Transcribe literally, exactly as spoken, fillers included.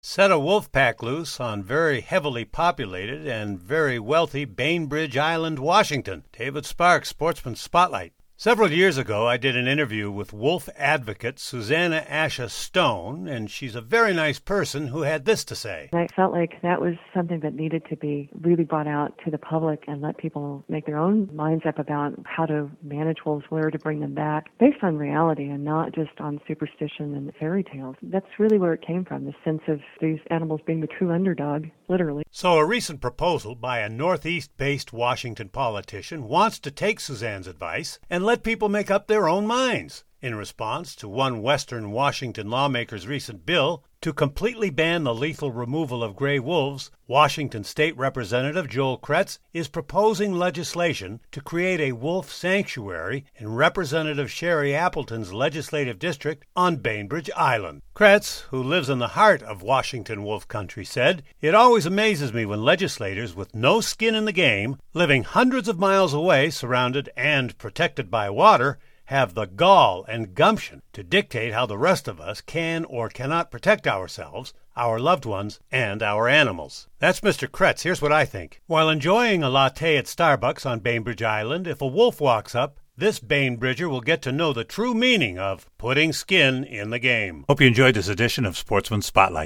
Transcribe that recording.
Set a wolf pack loose on very heavily populated and very wealthy Bainbridge Island, Washington. David Sparks, Sportsman Spotlight. Several years ago, I did an interview with wolf advocate Susanna Asha Stone, and she's a very nice person who had this to say. I felt like that was something that needed to be really brought out to the public and let people make their own minds up about how to manage wolves, where to bring them back, based on reality and not just on superstition and fairy tales. That's really where it came from, the sense of these animals being the true underdog, literally. So a recent proposal by a Northeast-based Washington politician wants to take Suzanne's advice and let people make up their own minds. In response to one Western Washington lawmaker's recent bill to completely ban the lethal removal of gray wolves, Washington State Representative Joel Kretz is proposing legislation to create a wolf sanctuary in Representative Sherry Appleton's legislative district on Bainbridge Island. Kretz, who lives in the heart of Washington wolf country, said, "It always amazes me when legislators with no skin in the game, living hundreds of miles away, surrounded and protected by water, have the gall and gumption to dictate how the rest of us can or cannot protect ourselves, our loved ones, and our animals." That's Mister Kretz. Here's what I think. While enjoying a latte at Starbucks on Bainbridge Island, if a wolf walks up, this Bainbridger will get to know the true meaning of putting skin in the game. Hope you enjoyed this edition of Sportsman Spotlight.